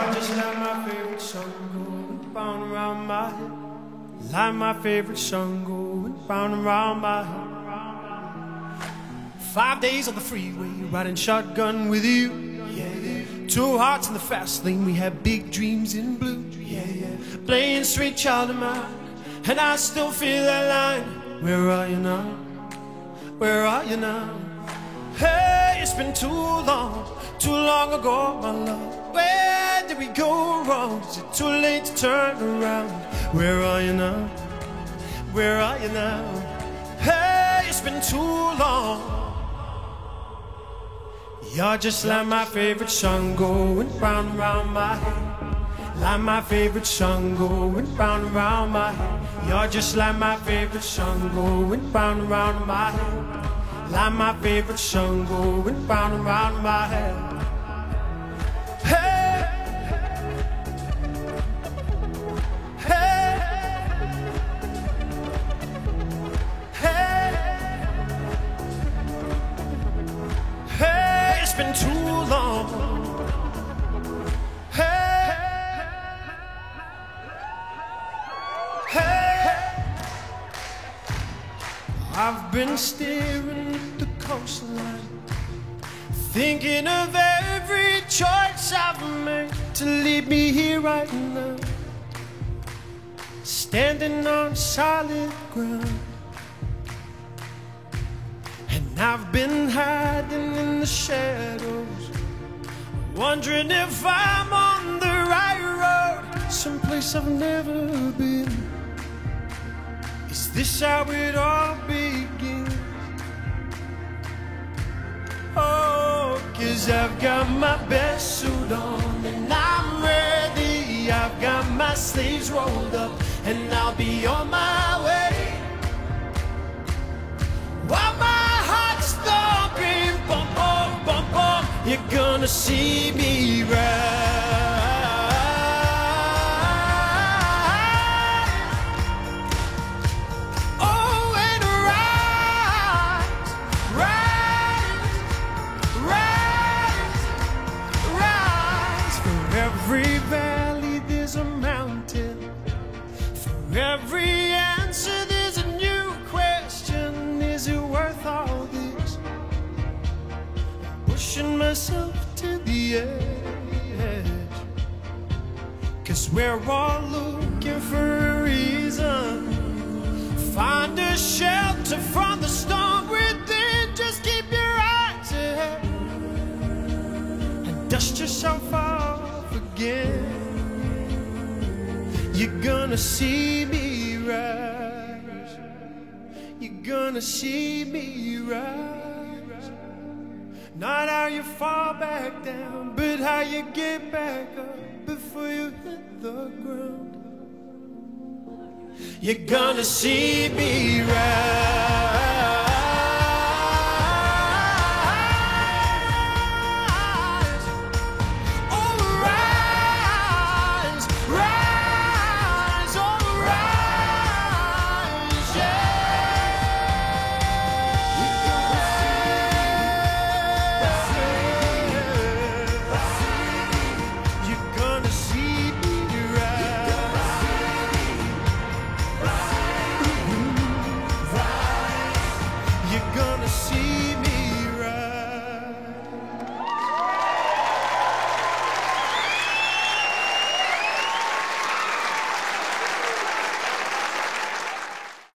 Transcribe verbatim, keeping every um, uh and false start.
just like my favorite song going round and round my head. Like my favorite song going round and round my head. Five days on the freeway, riding shotgun with you. Yeah, yeah. Two hearts in the fast lane, we had big dreams in blue. Yeah, yeah. Playing Sweet Child of Mine, and I still feel that line. Where are you now? Where are you now? Hey, it's been too long, too long ago, my love. Where did we go wrong? Is it too late to turn around? Where are you now? Where are you now? Hey, it's been too long. You're just like my favorite song going round and round my head. Like my favorite song going round and round my head. You're just like my favorite song going round and round my head. Like my favorite song going round and round my head. Hey, hey, hey, hey, it's been too long. Hey, hey, I've been staring at the coastline, thinking of every choice I've made to lead me here right now. Standing on solid ground, and I've been hiding in the shadows, wondering if I'm on the right road, someplace I've never been. Is this how it all begins? Oh, 'cause I've got my best suit on and I'm ready. I've got my sleeves rolled up and I'll be on my way. While my heart's thumping, bum, bum, bum, bum, you're gonna see me ride. Every valley there's a mountain. For every answer there's a new question. Is it worth all this? Pushing myself to the edge, 'cause we're all looking for a reason. Find a shelter from the storm within. Just keep your eyes ahead and dust yourself off again. You're gonna see me rise. You're gonna see me rise. Not how you fall back down, but how you get back up before you hit the ground. You're gonna see me rise. You're gonna see me